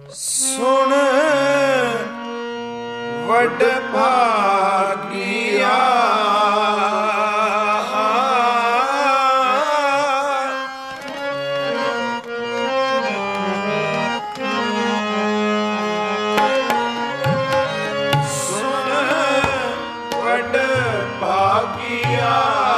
ਸੁਣ ਵੱਡ ਭਾਗੀਆ ਸੁਣ ਵੱਡ ਭਾਗੀਆ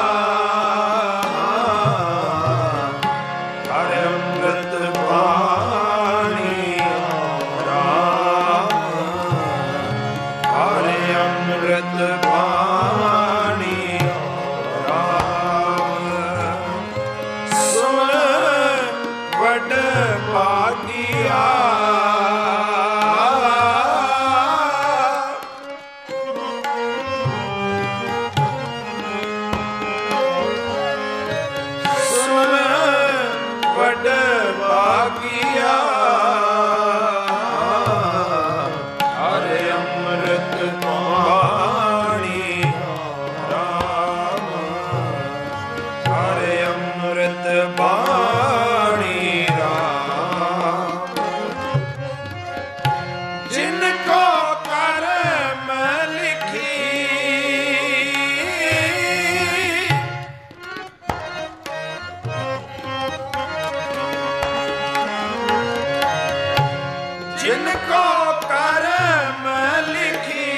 जिनको करम लिखी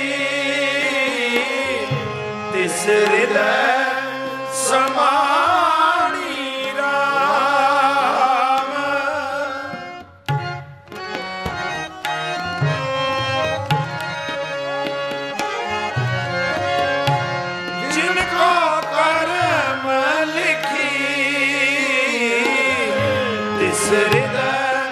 तिस हृदय समाणी राम। जिनको करम लिखी तिस हृदय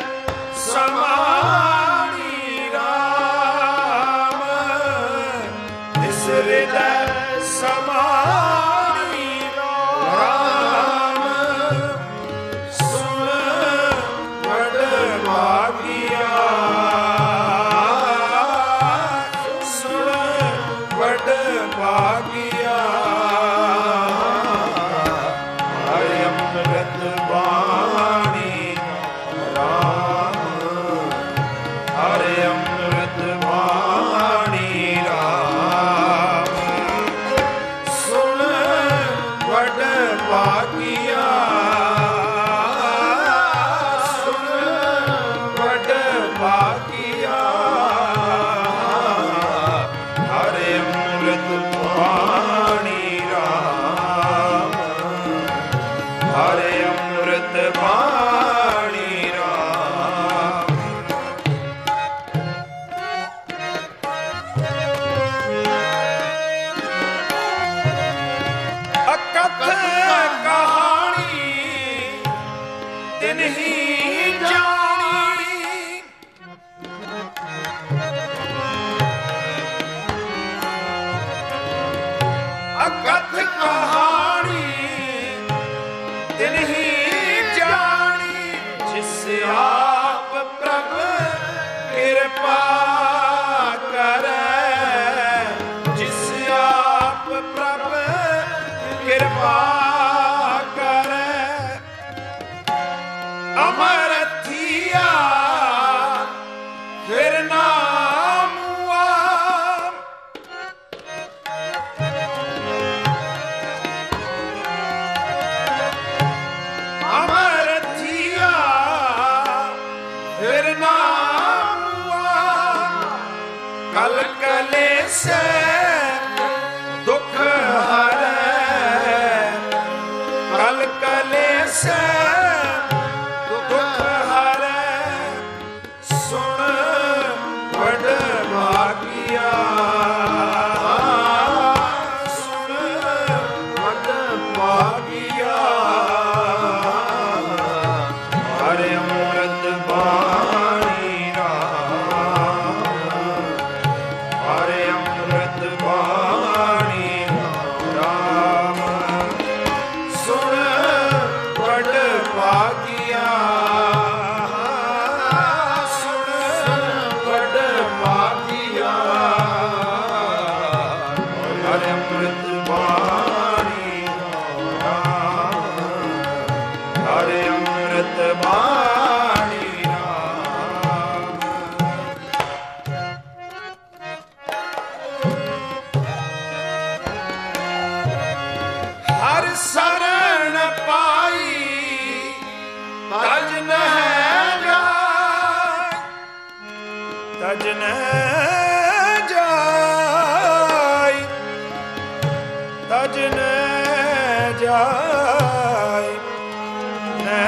कथ कहानी तिन्ही जानी जिस आप प्रभु कृपा करे। जिस आप प्रभु कृपा करे अमर थिया फिर नाम कल कलेश दुख हरै। कल कलेश दुख हरै सुन वड भागिया। सुन वड भागिया हरे अमृत बाणी राम। हरे अमृत ਤਜਨ ਜਾਈ ਤਜਨ ਜਾਈ ਨੈ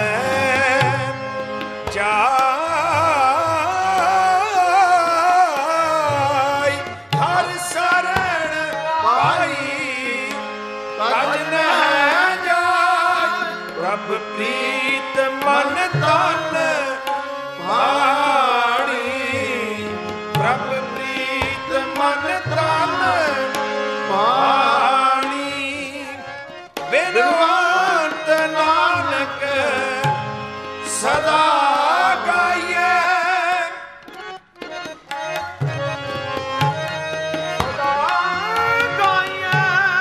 ਜਾਈ ਹਰ ਸਰਣ ਪਾਈ ਤਜਨ ਜਾਈ ਪ੍ਰਭ ਪ੍ਰੀਤ ਮਨ ਤਨ ਪਾਣੀ ਪ੍ਰਭ ਪ੍ਰੀਤ ਮਨ ਤਨ ਪਾਣੀ ਬਿਨਵੰਤ ਨਾਨਕ ਸਦਾ ਗਾਈਏ ਸਦਾ ਗਾਈਏ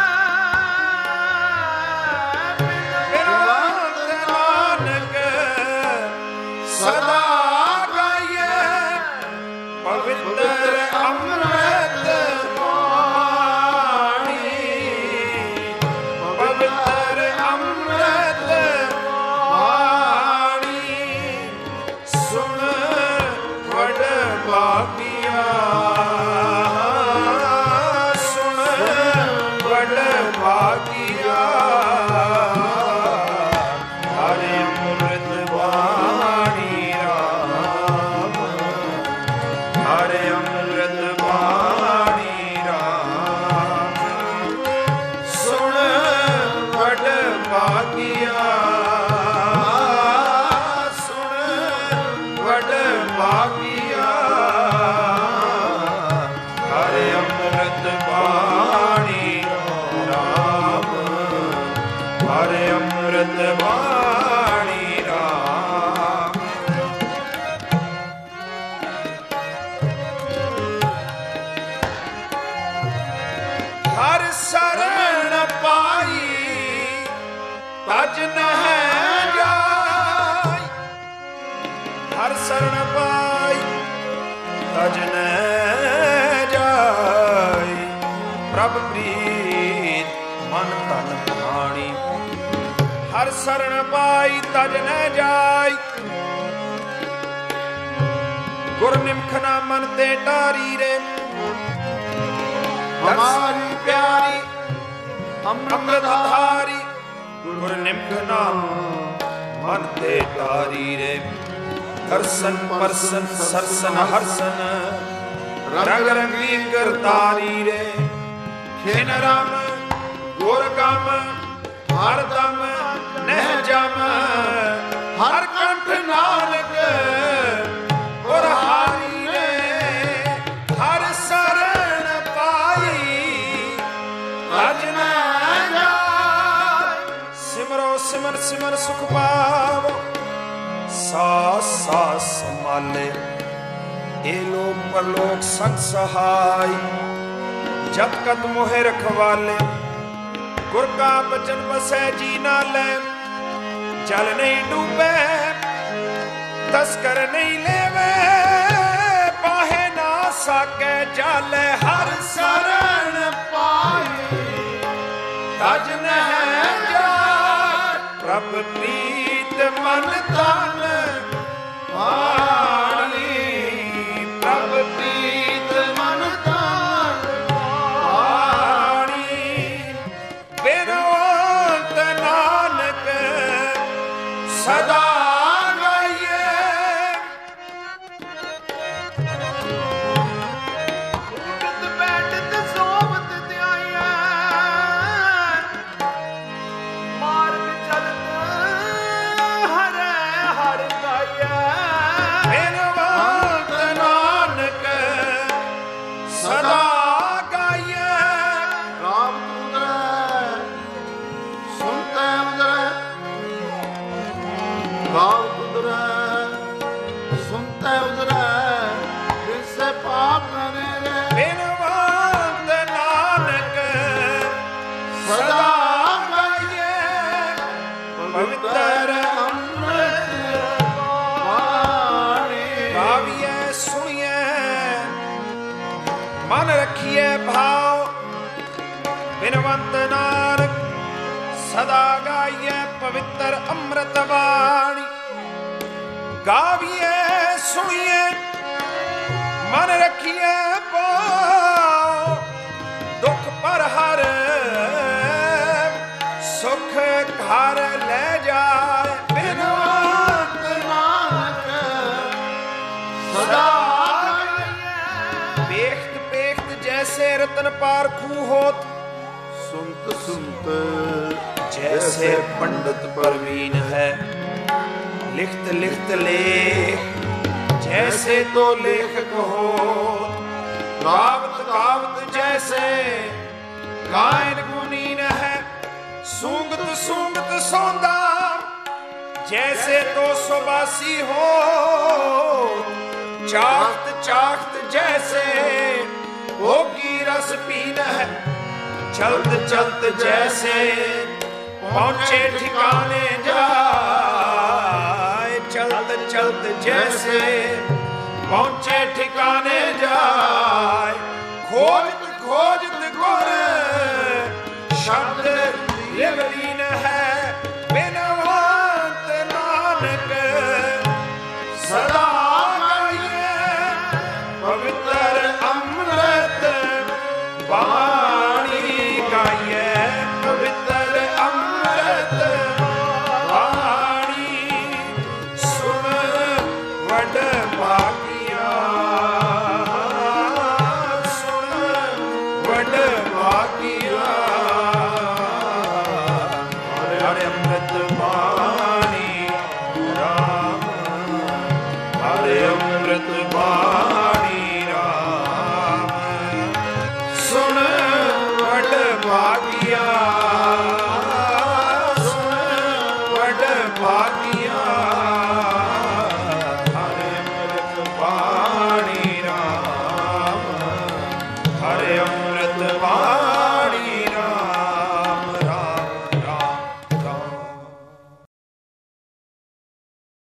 ਬਿਨਵੰਤ ਨਾਨਕ ਸਦਾ ਗਾਈਏ ਪਵਿੱਤਰ ਅੰਮ੍ਰਿਤ ਬਾਣੀ ਪਵਿੱਤਰ ਅੰਮ੍ਰਿਤ ਬਾਣੀ ਸੁਣ ਵਡ ਭਾਗਿਆ ਸੁਣ ਵਡ ਭਾਗਿਆ ਹਰਿ ਅੰਮ੍ਰਿਤ ਬਾਣੀ ਰਾਮ ਹਰਿ ਅੰਮ੍ਰਿਤ ਬਾਣੀ ਰਾਮ ਸੁਣ ਵਡ ਭਾਗਿਆ ਸੁਣ ਵਡ ਭਾਗਿਆ ਹਰਿ ਅੰਮ੍ਰਿਤ ਬਾਣੀ ਰਾਮ ਹਰਿ ਅੰਮ੍ਰਿਤ ਬਾਣੀ ਰਾਮ ਹਰ ਸਰਣ ਪਾਈ ਤਜਨ ਜਾਈ ਹਰ ਸਰਣ ਪਾਈ ਤਜਨ ਜਾਈ ਪ੍ਰਭ ਪ੍ਰੀਤ ਮਨ ਤਨ ਪਾਣੀ ਹਰ ਸਰਣ ਪਾਈ ਤਜਨ ਜਾਈ ਗੁਰ ਨਿਮਖਨਾ ਮਨ ਤੇ ਟਾਰੀ ਰੇ ਹਮਾਰੀ ਪਿਆਰੀ ਅੰਮ੍ਰਿਤ ਧਾਰੀ ਗੁਰ ਨਿਮਖਨਾ ਮਨ ਤੇ ਟਾਰੀ ਰੇ ਦਰਸ਼ਨ ਪਰਸਨ ਸਰਸਨ ਹਰਸਨ ਰੰਗ ਰੰਗੀ ਕਰਤਾਰੀ ਰੇ ਖੇਨ ਰਾਮ ਗੁਰ ਗਮ ਹਰ ਦਮ ਨਹਿ ਜਮ ਹਰ ਕੰਠ ਨਾਨਕ ਗੁਰ ਹਾਰੀ ਰੇ ਹਰ ਸਰਣ ਪਾਈ ਤਜਨ ਜਾਈ ਸਿਮਰੋ ਸਿਮਰ ਸਿਮਰ ਸੁਖ ਪਾਵੋ ਸਾਸ ਸਾਸ ਸੰਭਾਲੇ ਇਹ ਲੋਕ ਪਰਲੋਕ ਸੰਗ ਸਹਾਈ ਜਬ ਕਤ ਮੋਹਿ ਰਖਵਾਲੇ ਗੁਰ ਕਾ ਬਚਨ ਬਸੈ ਜੀ ਨਾਲੇ ਜਲ ਨਹੀਂ ਡੂਬੇ ਤਸਕਰ ਨਹੀਂ ਲੈਵੇ ਪਾਹੇ ਨਾ ਸਾਕੇ ਜਲ ਹਰ ਸਰਣ ਪਾਈ ਤਜਨ ਜਾਈ ਪ੍ਰਭ ਪ੍ਰੀਤ ਮਨ ਤਨ ਪਾਣੀ ਪ੍ਰਭ ਪ੍ਰੀਤ ਮਨ ਤਨ ਪਾਣੀ ਬਿਨਵੰਤ ਨਾਨਕ ਸਦਾ ਗਾਈਏ ਉਠਤ ਬੈਠਤ ਸੋਵਤ ਧਿਆਈਐ ਮਾਰਗ ਚਲਤ ਹਰੈ ਹਰ ਗਾਈਐ ਬਿਨਵੰਤ ਨਾਨਕ ਸਦਾ ਗਾਈਐ ਰਾਮ ਤੁੰਦਰੈ ਸੁਣਤੈ ਉਦਰੈ ਗਾਵ ਤੁੰਦਰੈ ਸੁਣਤੈ ਉਦਰੈ ਵਿਸੇ ਪਾਪ ਕਰੇ ਰੇ ਬਿਨਵੰਤ ਨਾਨਕ ਸਦਾ ਗਾਈਐ ਪਵਿੱਤਰ ਅੰਮ੍ਰਿਤ ਬਾਣੀ ਗਾਵੀਐ ਸੁਣੀਐ ਮਨ ਰਖੀਐ ਭਾਵ ਬਿਨਵੰਤ ਨਾਨਕ ਸਦਾ ਗਾਈਐ ਪਵਿੱਤਰ ਅੰਮ੍ਰਿਤ ਬਾਣੀ ਗਾਵੀਐ ਸੁਣੀਐ ਮਨ ਰੱਖੀਐ ਪਾਉ ਦੁਖ ਪਰ ਹਰ ਸੁਖ ਘਰ ਲੈ ਜਾਏ ਬਿਨਵੰਤ ਨਾਨਕ ਸਦਾ ਵੇਖਤ ਵੇਖਤ ਜੈਸੇ ਰਤਨ ਪਾਰਖੂ ਹੋਤ ਸੁਨਤ ਸੁਨਤ जैसे पंडित परवीन है लिखत लिखत लेख जैसे तो लेखक हो गावत गावत जैसे गायन गुनीन है सूंगत सूंगत सौंदा जैसे तो सुबासी हो चाहत चाहत जैसे भोगी रस पीन है चलत चलत जैसे पहुंचे ठिकाने जाए चलत चलत जैसे पहुंचे ठिकाने जाए खोजत खोजत गुर शब्द लिवलीन है बिनवंत नानक सदा गाइए पवित्र अमृत बाणी गाइए पवित्र भागिया